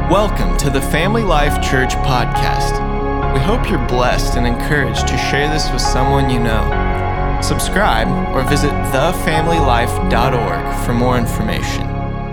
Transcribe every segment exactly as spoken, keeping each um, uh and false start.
Welcome to the Family Life Church podcast. We hope you're blessed and encouraged to share this with someone you know. Subscribe or visit the family life dot org for more information.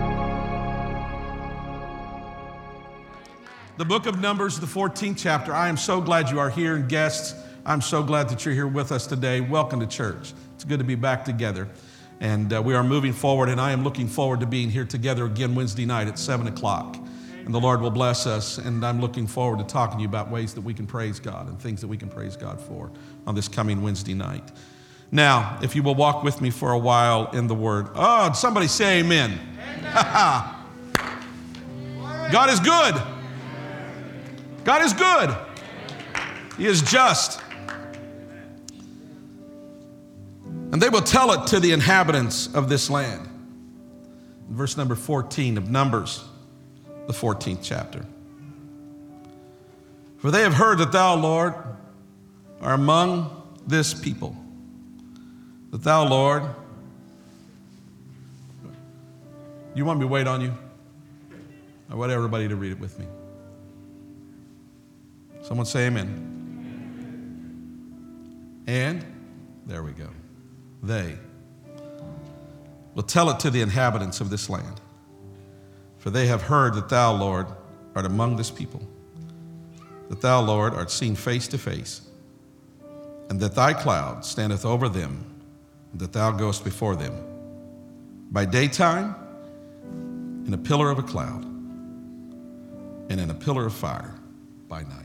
The book of Numbers, the fourteenth chapter. I am so glad you are here, and guests, I'm so glad that you're here with us today. Welcome to church. It's good to be back together. And uh, we are moving forward, and I am looking forward to being here together again Wednesday night at seven o'clock. And the Lord will bless us, and I'm looking forward to talking to you about ways that we can praise God and things that we can praise God for on this coming Wednesday night. Now, if you will walk with me for a while in the Word. Oh, somebody say amen. Amen. God is good. God is good. He is just. And they will tell it to the inhabitants of this land. In verse number fourteen of Numbers, the fourteenth chapter. For they have heard that thou, Lord, are among this people. That thou, Lord, you want me to wait on you? I want everybody to read it with me. Someone say amen. And, there we go. They will tell it to the inhabitants of this land. For they have heard that thou, Lord, art among this people, that thou, Lord, art seen face to face, and that thy cloud standeth over them, and that thou goest before them by daytime in a pillar of a cloud, and in a pillar of fire by night.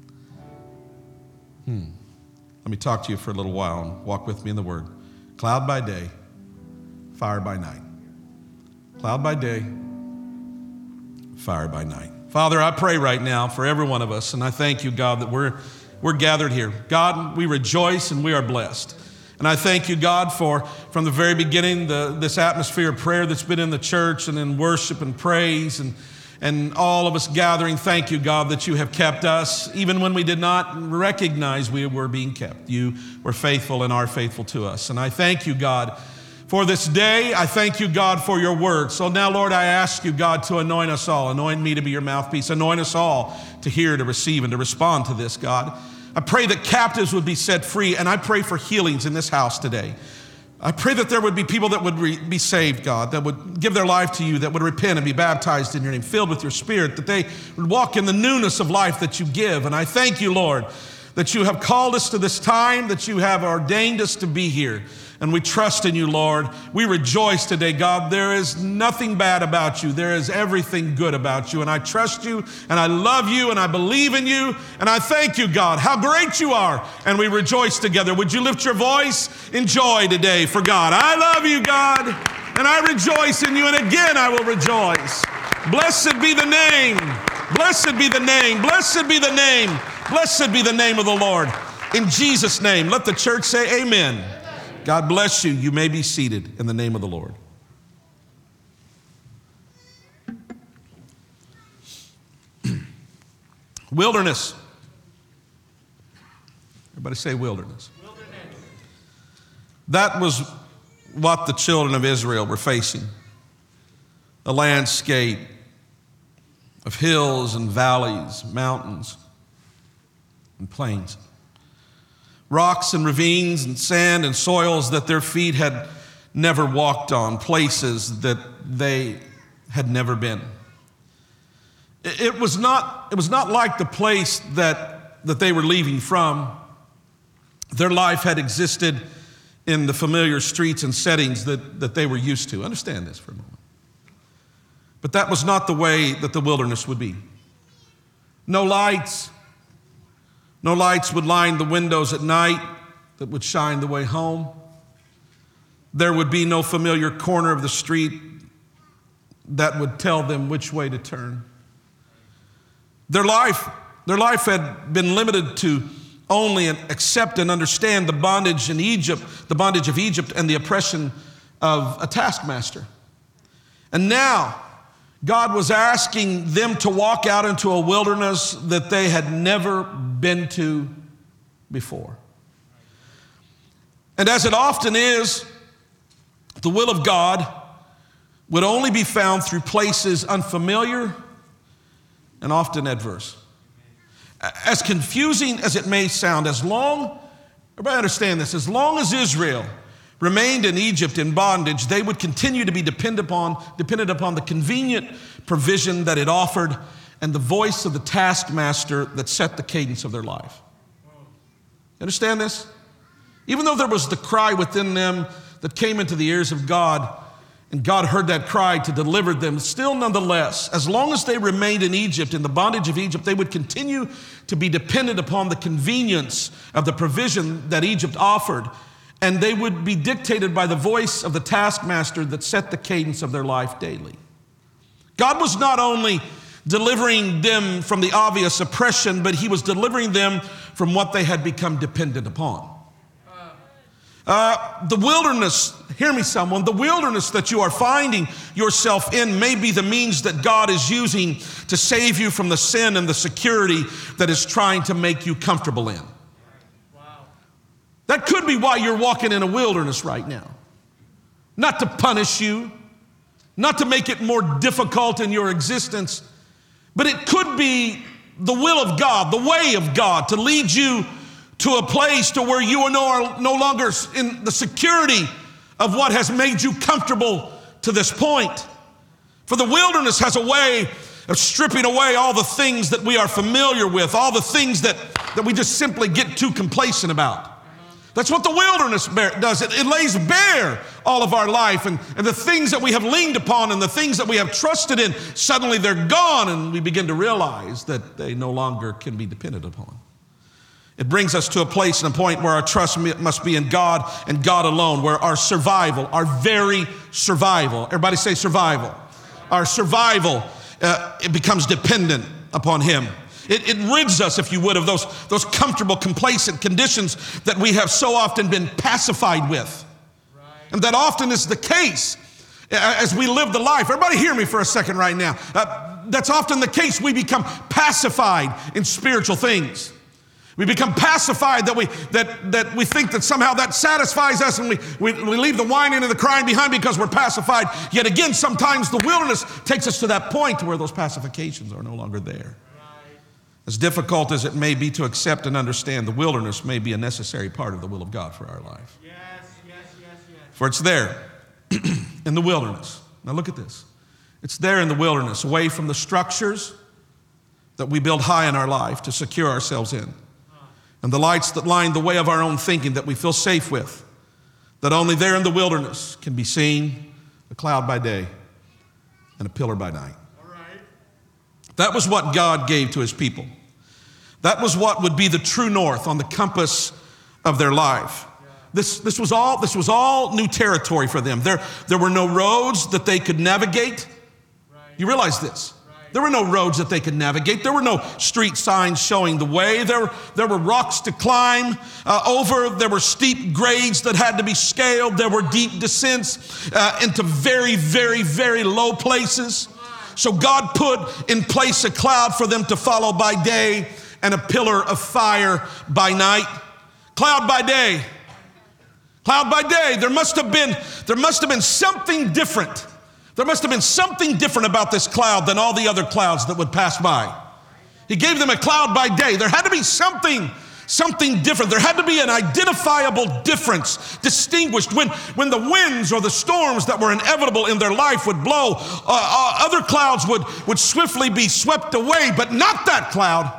Hmm. Let me talk to you for a little while and walk with me in the Word. Cloud by day, fire by night. Cloud by day, fire by night. Father, I pray right now for every one of us, and I thank you, God, that we're, we're gathered here. God, we rejoice and we are blessed. And I thank you, God, for from the very beginning, the, this atmosphere of prayer that's been in the church and in worship and praise and And all of us gathering, thank you, God, that you have kept us. Even when we did not recognize we were being kept, you were faithful and are faithful to us. And I thank you, God, for this day. I thank you, God, for your word. So now, Lord, I ask you, God, to anoint us all. Anoint me to be your mouthpiece. Anoint us all to hear, to receive, and to respond to this, God. I pray that captives would be set free, and I pray for healings in this house today. I pray that there would be people that would re- be saved, God, that would give their life to you, that would repent and be baptized in your name, filled with your Spirit, that they would walk in the newness of life that you give. And I thank you, Lord, that you have called us to this time, that you have ordained us to be here. And we trust in you, Lord. We rejoice today, God. There is nothing bad about you. There is everything good about you. And I trust you, and I love you, and I believe in you. And I thank you, God, how great you are. And we rejoice together. Would you lift your voice in joy today for God? I love you, God, and I rejoice in you. And again, I will rejoice. Blessed be the name. Blessed be the name. Blessed be the name. Blessed be the name of the Lord. In Jesus' name, let the church say amen. God bless you. You may be seated in the name of the Lord. Wilderness. Everybody say wilderness. Wilderness. That was what the children of Israel were facing. A landscape of hills and valleys, mountains and plains. Rocks and ravines and sand and soils that their feet had never walked on, places that they had never been. It was not, it was not like the place that, that they were leaving from. Their life had existed in the familiar streets and settings that, that they were used to. Understand this for a moment. But that was not the way that the wilderness would be. No lights. No lights would line the windows at night that would shine the way home. There would be no familiar corner of the street that would tell them which way to turn. Their life, their life had been limited to only accept and understand the bondage in Egypt, the bondage of Egypt and the oppression of a taskmaster. And now, God was asking them to walk out into a wilderness that they had never been to before. And as it often is, the will of God would only be found through places unfamiliar and often adverse. As confusing as it may sound, as long, everybody understand this, as long as Israel remained in Egypt in bondage, they would continue to be dependent upon, dependent upon the convenient provision that it offered and the voice of the taskmaster that set the cadence of their life. You understand this? Even though there was the cry within them that came into the ears of God, and God heard that cry to deliver them, still nonetheless, as long as they remained in Egypt, in the bondage of Egypt, they would continue to be dependent upon the convenience of the provision that Egypt offered, and they would be dictated by the voice of the taskmaster that set the cadence of their life daily. God was not only delivering them from the obvious oppression, but he was delivering them from what they had become dependent upon. Uh, the wilderness, hear me someone, the wilderness that you are finding yourself in may be the means that God is using to save you from the sin and the security that is trying to make you comfortable in. Wow. That could be why you're walking in a wilderness right now. Not to punish you, not to make it more difficult in your existence, but it could be the will of God, the way of God to lead you to a place to where you are no, no longer in the security of what has made you comfortable to this point. For the wilderness has a way of stripping away all the things that we are familiar with, all the things that, that we just simply get too complacent about. That's what the wilderness does. It, it lays bare all of our life, and, and the things that we have leaned upon and the things that we have trusted in, suddenly they're gone, and we begin to realize that they no longer can be depended upon. It brings us to a place and a point where our trust must be in God and God alone, where our survival, our very survival, everybody say survival, our survival, uh, it becomes dependent upon him. It, it rids us, if you would, of those, those comfortable, complacent conditions that we have so often been pacified with. Right. And that often is the case as we live the life. Everybody hear me for a second right now. Uh, that's often the case. We become pacified in spiritual things. We become pacified that we that that we think that somehow that satisfies us, and we, we, we leave the whining and the crying behind because we're pacified. Yet again, sometimes the wilderness takes us to that point where those pacifications are no longer there. Right. As difficult as it may be to accept and understand, the wilderness may be a necessary part of the will of God for our life. Yes, yes, yes, yes. For it's there in the wilderness. Now look at this. It's there in the wilderness, away from the structures that we build high in our life to secure ourselves in, and the lights that line the way of our own thinking that we feel safe with, that only there in the wilderness can be seen a cloud by day and a pillar by night. All right. That was what God gave to his people. That was what would be the true north on the compass of their life. Yeah. This, this, was all, this was all new territory for them. There, there were no roads that they could navigate. Right. You realize this? There were no roads that they could navigate. There were no street signs showing the way. There, there were rocks to climb uh, over. There were steep grades that had to be scaled. There were deep descents uh, into very, very, very low places. So God put in place a cloud for them to follow by day and a pillar of fire by night. Cloud by day. Cloud by day. There must have been, there must have been something different. There must have been something different about this cloud than all the other clouds that would pass by. He gave them a cloud by day. There had to be something, something different. There had to be an identifiable difference, distinguished. When, when the winds or the storms that were inevitable in their life would blow, uh, uh, other clouds would, would swiftly be swept away, but not that cloud.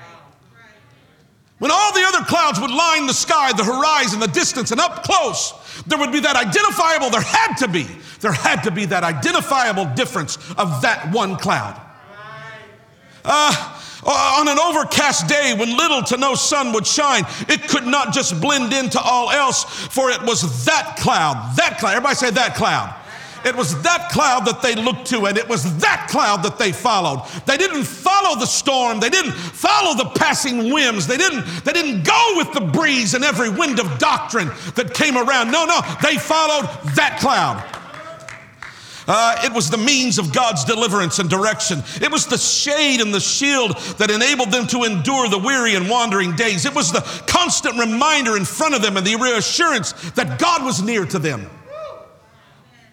When all the other clouds would line the sky, the horizon, the distance, and up close, there would be that identifiable, there had to be, there had to be that identifiable difference of that one cloud. Uh, on an overcast day when little to no sun would shine, it could not just blend into all else, for it was that cloud, that cloud, everybody say that cloud. It was that cloud that they looked to, and it was that cloud that they followed. They didn't follow the storm. They didn't follow the passing whims. They didn't, they didn't go with the breeze and every wind of doctrine that came around. No, no, they followed that cloud. Uh, it was the means of God's deliverance and direction. It was the shade and the shield that enabled them to endure the weary and wandering days. It was the constant reminder in front of them and the reassurance that God was near to them.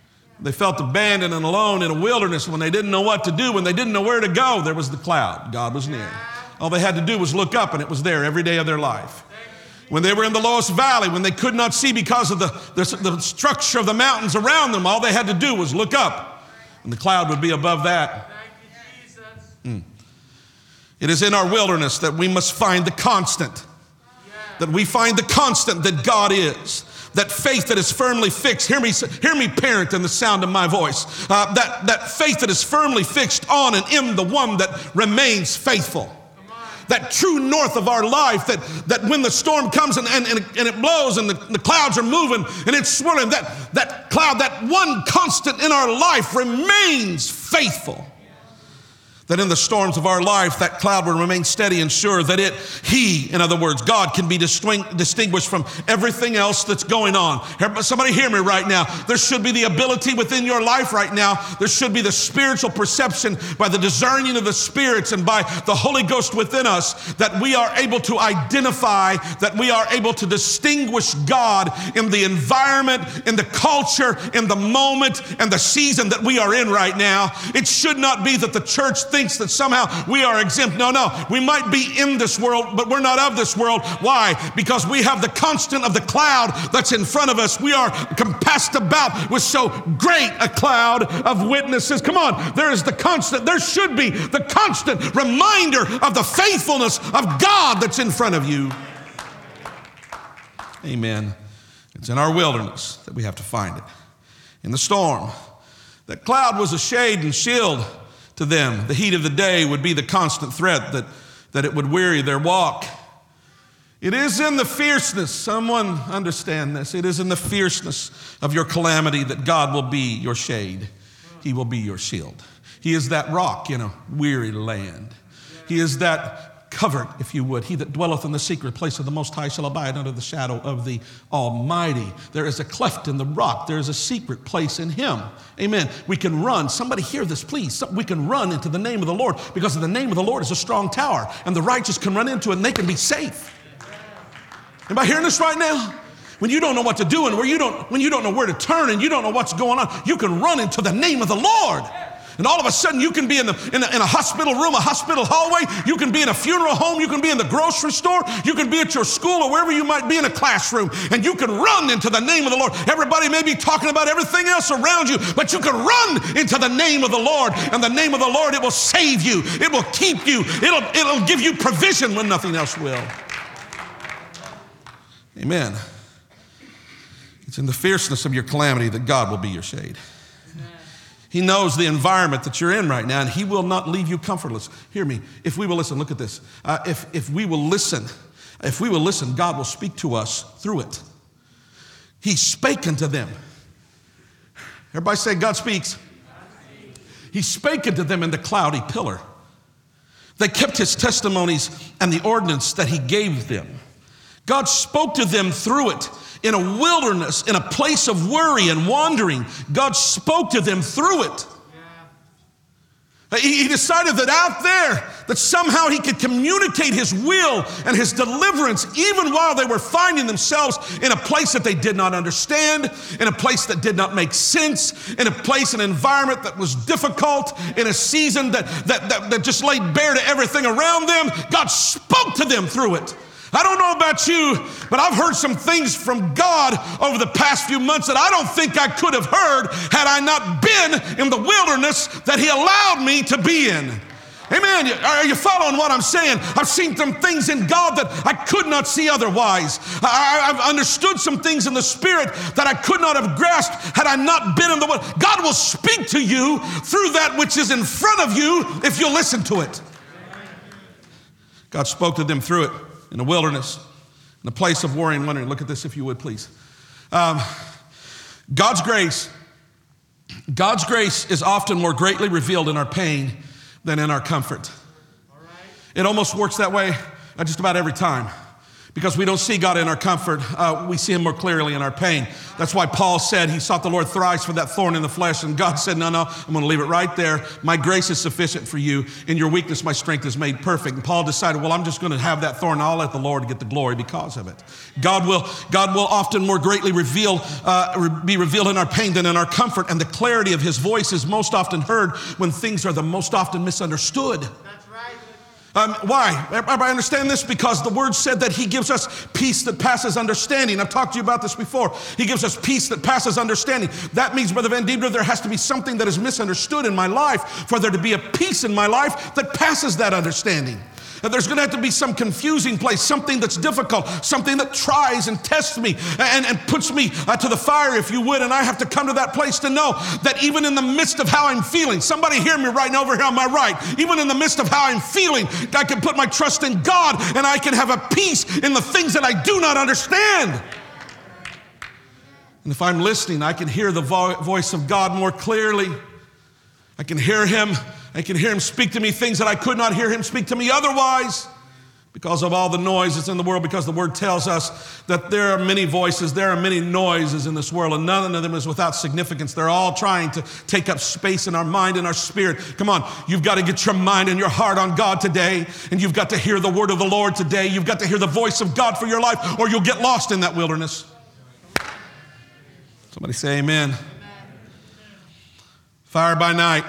They felt abandoned and alone in a wilderness when they didn't know what to do, when they didn't know where to go. There was the cloud. God was near. All they had to do was look up, and it was there every day of their life. When they were in the lowest valley, when they could not see because of the, the, the structure of the mountains around them, all they had to do was look up, and the cloud would be above that. Mm. It is in our wilderness that we must find the constant, that we find the constant that God is. That faith that is firmly fixed, hear me, hear me parent in the sound of my voice, uh, that, that faith that is firmly fixed on and in the one that remains faithful. That true north of our life, that, that when the storm comes and, and, and, it, and it blows and the, the clouds are moving and it's swirling, that, that cloud, that one constant in our life remains faithful. That in the storms of our life, that cloud will remain steady and sure that it, he, in other words, God can be distinguished from everything else that's going on. Somebody hear me right now. There should be the ability within your life right now. There should be the spiritual perception by the discerning of the spirits and by the Holy Ghost within us that we are able to identify, that we are able to distinguish God in the environment, in the culture, in the moment, and the season that we are in right now. It should not be that the church thinks that somehow we are exempt. No, no. We might be in this world, but we're not of this world. Why? Because we have the constant of the cloud that's in front of us. We are compassed about with so great a cloud of witnesses. Come on. There is the constant. There should be the constant reminder of the faithfulness of God that's in front of you. Amen. It's in our wilderness that we have to find it. In the storm, that cloud was a shade and shield to them. The heat of the day would be the constant threat that, that it would weary their walk. It is in the fierceness, someone understand this, it is in the fierceness of your calamity that God will be your shade. He will be your shield. He is that rock in a weary land. He is that covert, if you would. He that dwelleth in the secret place of the Most High shall abide under the shadow of the Almighty. There is a cleft in the rock. There is a secret place in Him. Amen. We can run. Somebody hear this, please. We can run into the name of the Lord because the name of the Lord is a strong tower, and the righteous can run into it and they can be safe. Anybody hearing this right now? When you don't know what to do and where you don't, when you don't know where to turn and you don't know what's going on, you can run into the name of the Lord. And all of a sudden, you can be in, the, in, a, in a hospital room, a hospital hallway. You can be in a funeral home. You can be in the grocery store. You can be at your school or wherever you might be in a classroom. And you can run into the name of the Lord. Everybody may be talking about everything else around you, but you can run into the name of the Lord. And the name of the Lord, it will save you. It will keep you. It'll, it'll give you provision when nothing else will. Amen. It's in the fierceness of your calamity that God will be your shade. He knows the environment that you're in right now, and He will not leave you comfortless. Hear me. If we will listen, look at this. Uh, if, if we will listen, if we will listen, God will speak to us through it. He spake unto them. Everybody say, God speaks. God speaks. He spake unto them in the cloudy pillar. They kept His testimonies and the ordinance that He gave them. God spoke to them through it. In a wilderness, in a place of worry and wandering, God spoke to them through it. Yeah. He, he decided that out there, that somehow He could communicate His will and His deliverance, even while they were finding themselves in a place that they did not understand, in a place that did not make sense, in a place, an environment that was difficult, in a season that, that, that, that just laid bare to everything around them. God spoke to them through it. I don't know about you, but I've heard some things from God over the past few months that I don't think I could have heard had I not been in the wilderness that He allowed me to be in. Amen. Are you following what I'm saying? I've seen some things in God that I could not see otherwise. I, I've understood some things in the Spirit that I could not have grasped had I not been in the wilderness. God will speak to you through that which is in front of you if you'll listen to it. God spoke to them through it. In the wilderness, in a place of worry and wondering. Look at this if you would, please. Um, God's grace, God's grace is often more greatly revealed in our pain than in our comfort. All right. It almost works that way just about every time. Because we don't see God in our comfort, uh, we see him more clearly in our pain. That's why Paul said he sought the Lord thrice for that thorn in the flesh, and God said, no, no, I'm going to leave it right there. My grace is sufficient for you. In your weakness, my strength is made perfect. And Paul decided, well, I'm just going to have that thorn. I'll let the Lord get the glory because of it. God will, God will often more greatly reveal, uh, be revealed in our pain than in our comfort, and the clarity of his voice is most often heard when things are the most often misunderstood. Um, why? Everybody understand this? Because the word said that he gives us peace that passes understanding. I've talked to you about this before. He gives us peace that passes understanding. That means, Brother Van Diebler, there has to be something that is misunderstood in my life for there to be a peace in my life that passes that understanding. There's going to have to be some confusing place, something that's difficult, something that tries and tests me and, and puts me uh, to the fire, if you would. And I have to come to that place to know that even in the midst of how I'm feeling, somebody hear me right now over here on my right, even in the midst of how I'm feeling, I can put my trust in God and I can have a peace in the things that I do not understand. And if I'm listening, I can hear the vo- voice of God more clearly. I can hear him. I can hear him speak to me things that I could not hear him speak to me otherwise because of all the noise that's in the world, because the word tells us that there are many voices, there are many noises in this world, and none of them is without significance. They're all trying to take up space in our mind and our spirit. Come on, you've got to get your mind and your heart on God today, and you've got to hear the word of the Lord today. You've got to hear the voice of God for your life, or you'll get lost in that wilderness. Somebody say amen. Fire by night.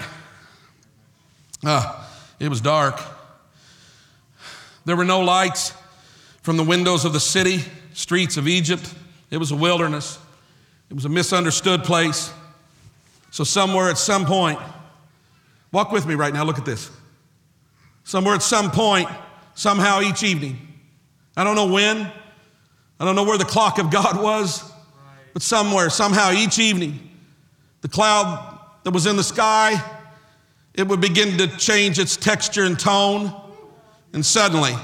Ah, it was dark. There were no lights from the windows of the city, streets of Egypt. It was a wilderness. It was a misunderstood place. So somewhere at some point, walk with me right now, look at this. Somewhere at some point, somehow each evening, I don't know when, I don't know where the clock of God was, but somewhere, somehow each evening, the cloud that was in the sky, it would begin to change its texture and tone. And suddenly,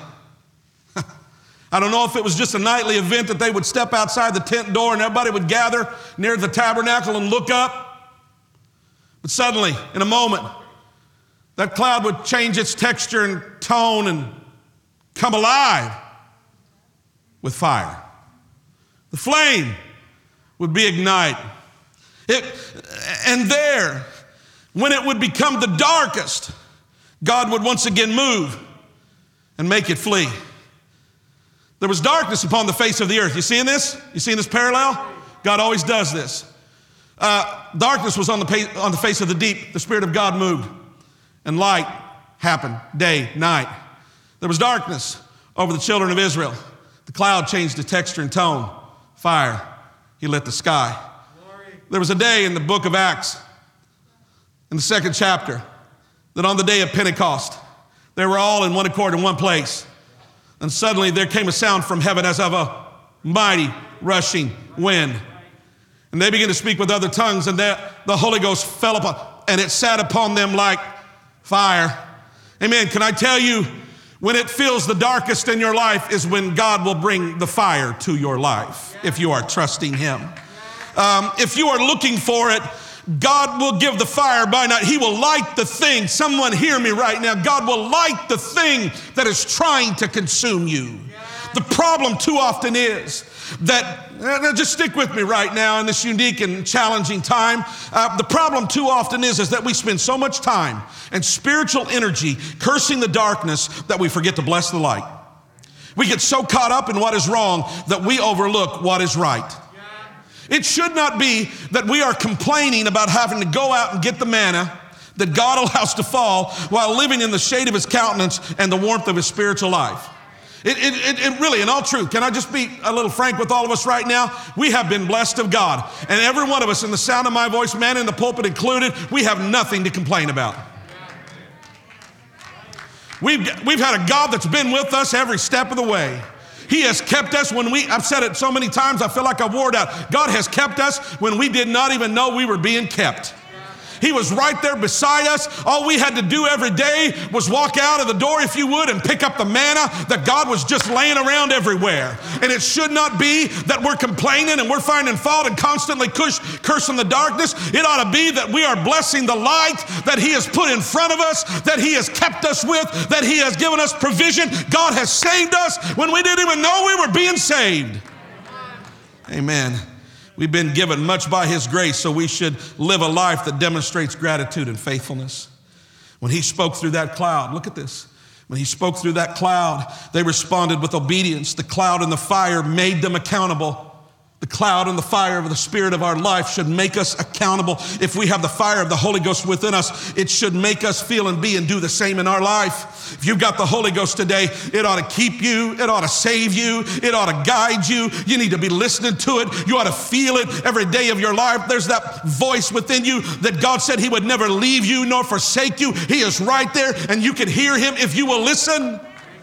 I don't know if it was just a nightly event that they would step outside the tent door and everybody would gather near the tabernacle and look up. But suddenly, in a moment, that cloud would change its texture and tone and come alive with fire. The flame would be ignited. It, and there, when it would become the darkest, God would once again move and make it flee. There was darkness upon the face of the earth. You seeing this? You seeing this parallel? God always does this. Uh, darkness was on the, pa- on the face of the deep. The Spirit of God moved, and light happened, day, night. There was darkness over the children of Israel. The cloud changed the texture and tone. Fire, he lit the sky. There was a day in the book of Acts, in the second chapter, that on the day of Pentecost, they were all in one accord in one place. And suddenly there came a sound from heaven as of a mighty rushing wind. And they began to speak with other tongues, and the Holy Ghost fell upon, and it sat upon them like fire. Amen. Can I tell you, when it feels the darkest in your life is when God will bring the fire to your life, if you are trusting him. Um, if you are looking for it, God will give the fire by night. He will light the thing. Someone hear me right now. God will light the thing that is trying to consume you. The problem too often is that, uh, just stick with me right now in this unique and challenging time. Uh, the problem too often is, is that we spend so much time and spiritual energy cursing the darkness that we forget to bless the light. We get so caught up in what is wrong that we overlook what is right. It should not be that we are complaining about having to go out and get the manna that God allows to fall while living in the shade of his countenance and the warmth of his spiritual life. It, it, it really, in all truth, can I just be a little frank with all of us right now? We have been blessed of God. And every one of us in the sound of my voice, man in the pulpit included, we have nothing to complain about. We've, we've had a God that's been with us every step of the way. He has kept us when we, I've said it so many times, I feel like I wore it out. God has kept us when we did not even know we were being kept. He was right there beside us. All we had to do every day was walk out of the door, if you would, and pick up the manna that God was just laying around everywhere. And it should not be that we're complaining and we're finding fault and constantly cush, cursing the darkness. It ought to be that we are blessing the light that He has put in front of us, that He has kept us with, that He has given us provision. God has saved us when we didn't even know we were being saved. Amen. We've been given much by His grace, so we should live a life that demonstrates gratitude and faithfulness. When He spoke through that cloud, look at this. When He spoke through that cloud, they responded with obedience. The cloud and the fire made them accountable. The cloud and the fire of the Spirit of our life should make us accountable. If we have the fire of the Holy Ghost within us, it should make us feel and be and do the same in our life. If you've got the Holy Ghost today, it ought to keep you. It ought to save you. It ought to guide you. You need to be listening to it. You ought to feel it every day of your life. There's that voice within you that God said He would never leave you nor forsake you. He is right there, and you can hear Him if you will listen.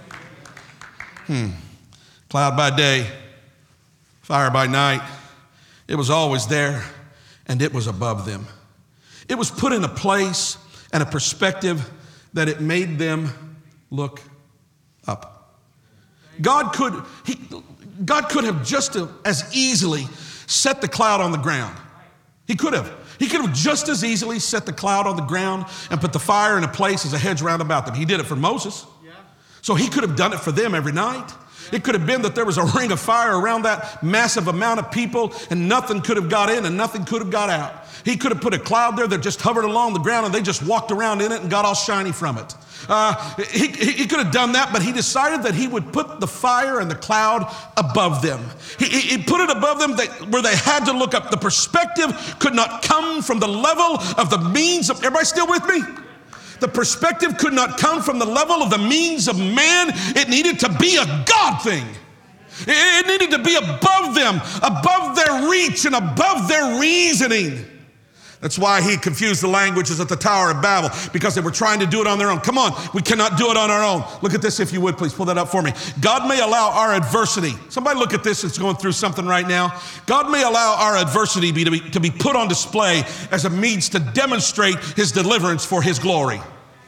Hmm. Cloud by day, fire by night. It was always there, and it was above them. It was put in a place and a perspective that it made them look up. God could, he, God could have just as easily set the cloud on the ground. He could have. He could have just as easily set the cloud on the ground and put the fire in a place as a hedge round about them. He did it for Moses. So He could have done it for them every night. It could have been that there was a ring of fire around that massive amount of people, and nothing could have got in and nothing could have got out. He could have put a cloud there that just hovered along the ground, and they just walked around in it and got all shiny from it. Uh, he, he could have done that, but He decided that He would put the fire and the cloud above them. He, he put it above them that, where they had to look up. The perspective could not come from the level of the means of, everybody still with me? The perspective could not come from the level of the means of man. It needed to be a God thing. It needed to be above them, above their reach and above their reasoning. That's why He confused the languages at the Tower of Babel, because they were trying to do it on their own. Come on, we cannot do it on our own. Look at this, if you would, please pull that up for me. God may allow our adversity. Somebody look at this that's going through something right now. God may allow our adversity to be, to be put on display as a means to demonstrate His deliverance for His glory.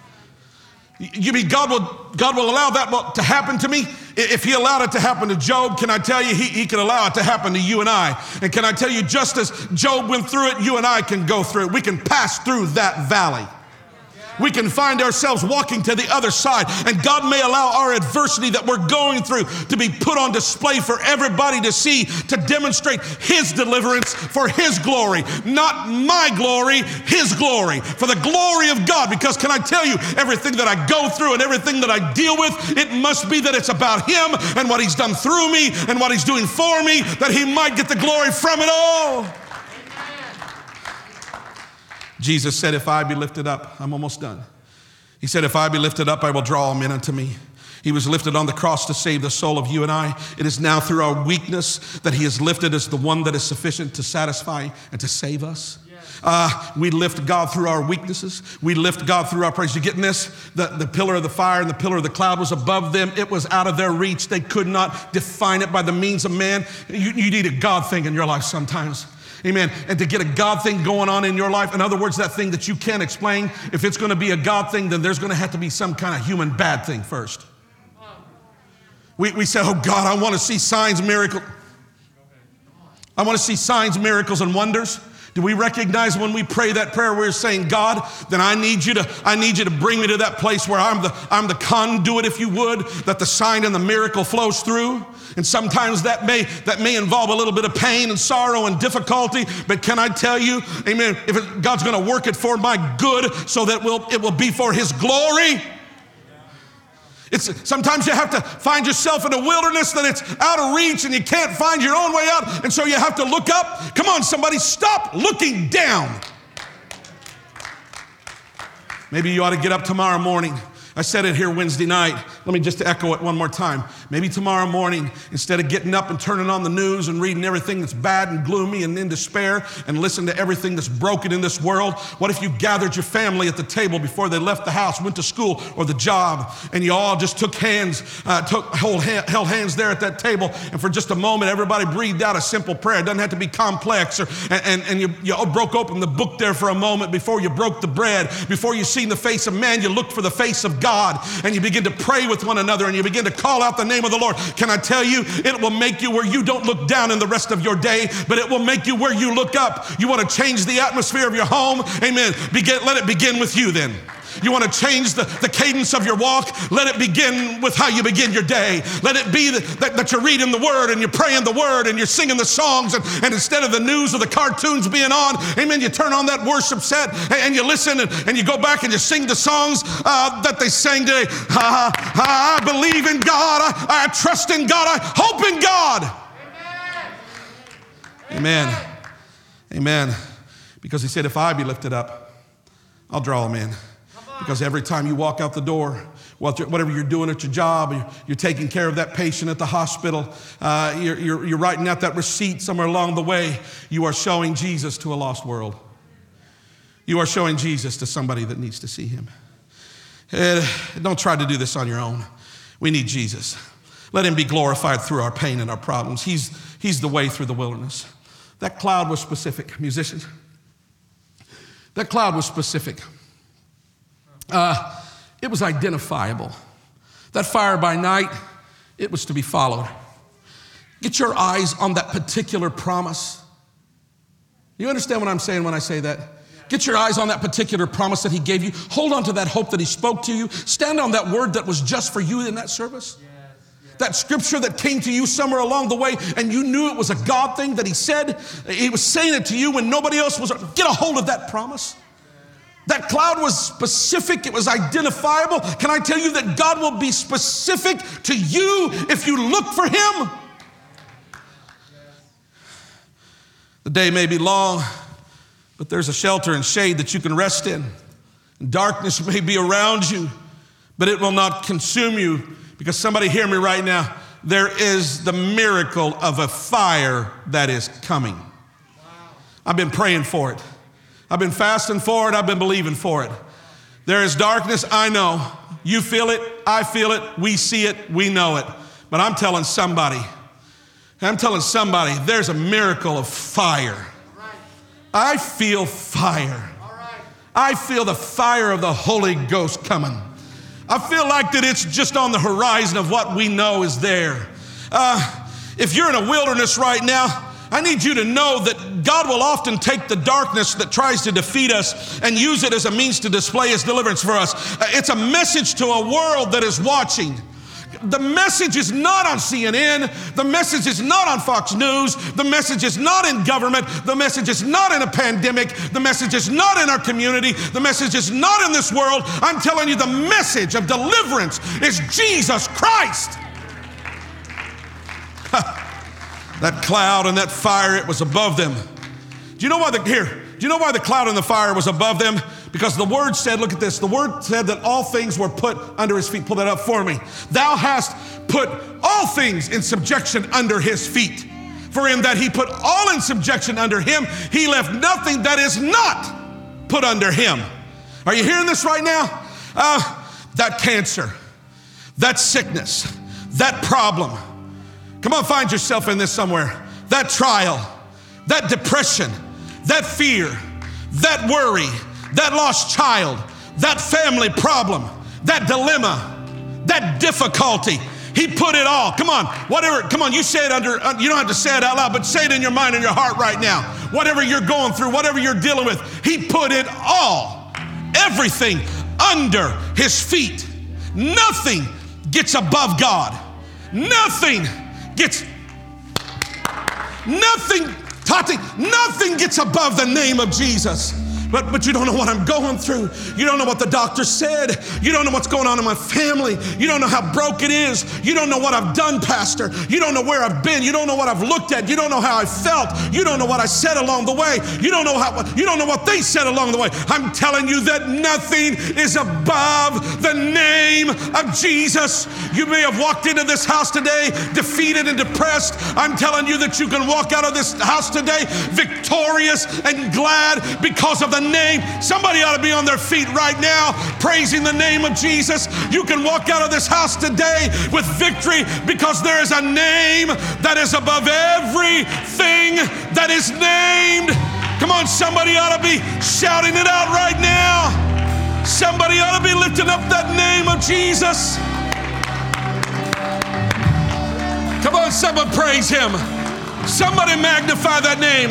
You mean God will, God will allow that to happen to me? If He allowed it to happen to Job, can I tell you, He, he can allow it to happen to you and I. And can I tell you, just as Job went through it, you and I can go through it. We can pass through that valley. We can find ourselves walking to the other side, and God may allow our adversity that we're going through to be put on display for everybody to see, to demonstrate His deliverance for His glory. Not my glory, His glory, for the glory of God. Because can I tell you, everything that I go through and everything that I deal with, it must be that it's about Him and what He's done through me and what He's doing for me, that He might get the glory from it all. Jesus said, if I be lifted up, I'm almost done. He said, if I be lifted up, I will draw all men unto me. He was lifted on the cross to save the soul of you and I. It is now through our weakness that He is lifted as the one that is sufficient to satisfy and to save us. Uh, we lift God through our weaknesses. We lift God through our praise. You getting this? The, the pillar of the fire and the pillar of the cloud was above them. It was out of their reach. They could not define it by the means of man. You, you need a God thing in your life sometimes. Amen. And to get a God thing going on in your life, in other words, that thing that you can't explain, if it's going to be a God thing, then there's going to have to be some kind of human bad thing first. We, we say, oh God, I want to see signs, miracles. I want to see signs, miracles, and wonders. Do we recognize when we pray that prayer, we're saying, God, then I need you to, I need you to bring me to that place where I'm the, I'm the conduit, if you would, that the sign and the miracle flows through. And sometimes that may, that may involve a little bit of pain and sorrow and difficulty. But can I tell you, amen, if it, God's going to work it for my good so that we'll, it will be for His glory. It's, sometimes you have to find yourself in a wilderness that it's out of reach and you can't find your own way out. And so you have to look up. Come on, somebody, stop looking down. Maybe you ought to get up tomorrow morning I said it here Wednesday night. Let me just echo it one more time. Maybe tomorrow morning, instead of getting up and turning on the news and reading everything that's bad and gloomy and in despair and listen to everything that's broken in this world, what if you gathered your family at the table before they left the house, went to school or the job, and you all just took hands, uh, took hold, held hands there at that table, and for just a moment, everybody breathed out a simple prayer. It doesn't have to be complex, or, and, and, and you, you broke open the book there for a moment before you broke the bread, before you seen the face of man, you looked for the face of God. God, and you begin to pray with one another and you begin to call out the name of the Lord. Can I tell you, it will make you where you don't look down in the rest of your day, but it will make you where you look up. You want to change the atmosphere of your home? Amen. Begin, let it begin with you then. You want to change the, the cadence of your walk? Let it begin with how you begin your day. Let it be that, that, that you're reading the Word and you're praying the Word and you're singing the songs, and, and instead of the news or the cartoons being on, amen, you turn on that worship set and, and you listen and, and you go back and you sing the songs uh, that they sang today. I, I believe in God. I, I trust in God. I hope in God. Amen. Amen. Amen. Because he said, if I be lifted up, I'll draw them in. Because every time you walk out the door, whatever you're doing at your job, you're, you're taking care of that patient at the hospital, uh, you're, you're, you're writing out that receipt somewhere along the way, you are showing Jesus to a lost world. You are showing Jesus to somebody that needs to see him. Uh, don't try to do this on your own. We need Jesus. Let him be glorified through our pain and our problems. He's, he's the way through the wilderness. That cloud was specific, musicians. That cloud was specific. Uh, it was identifiable. That fire by night, it was to be followed. Get your eyes on that particular promise. You understand what I'm saying when I say that? Get your eyes on that particular promise that he gave you. Hold on to that hope that he spoke to you. Stand on that word that was just for you in that service. Yes, yes. That scripture that came to you somewhere along the way and you knew it was a God thing that he said. He was saying it to you when nobody else was. Get a hold of that promise. That cloud was specific. It was identifiable. Can I tell you that God will be specific to you if you look for him? The day may be long, but there's a shelter and shade that you can rest in. Darkness may be around you, but it will not consume you, because somebody hear me right now. There is the miracle of a fire that is coming. I've been praying for it. I've been fasting for it. I've been believing for it. There is darkness, I know. You feel it, I feel it, we see it, we know it. But I'm telling somebody, I'm telling somebody, there's a miracle of fire. I feel fire. I feel the fire of the Holy Ghost coming. I feel like that it's just on the horizon of what we know is there. Uh, if you're in a wilderness right now, I need you to know that God will often take the darkness that tries to defeat us and use it as a means to display his deliverance for us. It's a message to a world that is watching. The message is not on C N N. The message is not on Fox News. The message is not in government. The message is not in a pandemic. The message is not in our community. The message is not in this world. I'm telling you, the message of deliverance is Jesus Christ. That cloud and that fire, it was above them. Do you know why the, here, do you know why the cloud and the fire was above them? Because the word said, look at this, the word said that all things were put under his feet. Pull that up for me. Thou hast put all things in subjection under his feet. For in that he put all in subjection under him, he left nothing that is not put under him. Are you hearing this right now? Uh, that cancer, that sickness, that problem. Come on, find yourself in this somewhere. That trial, that depression, that fear, that worry, that lost child, that family problem, that dilemma, that difficulty. He put it all. Come on, whatever, come on, you say it under, you don't have to say it out loud, but say it in your mind and your heart right now. Whatever you're going through, whatever you're dealing with, he put it all, everything under his feet. Nothing gets above God. Nothing gets, nothing, Tati, nothing gets above the name of Jesus. but, but you don't know what I'm going through. You don't know what the doctor said. You don't know what's going on in my family. You don't know how broke it is. You don't know what I've done, Pastor. You don't know where I've been. You don't know what I've looked at. You don't know how I felt. You don't know what I said along the way. You don't know how, you don't know what they said along the way. I'm telling you that nothing is above the name of Jesus. You may have walked into this house today defeated and depressed. I'm telling you that you can walk out of this house today victorious and glad because of the name. Somebody ought to be on their feet right now praising the name of Jesus. You can walk out of this house today with victory because there is a name that is above everything that is named. Come on, somebody ought to be shouting it out right now. Somebody ought to be lifting up that name of Jesus. Come on, someone praise him. Somebody magnify that name.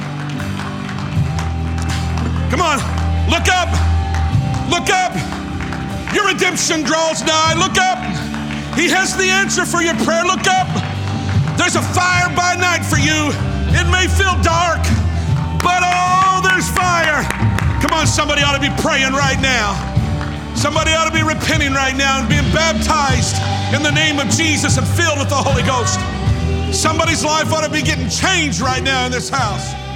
Come on, look up. Look up. Your redemption draws nigh. Look up. He has the answer for your prayer. Look up. There's a fire by night for you. It may feel dark, but oh, there's fire. Come on, somebody ought to be praying right now. Somebody ought to be repenting right now and being baptized in the name of Jesus and filled with the Holy Ghost. Somebody's life ought to be getting changed right now in this house.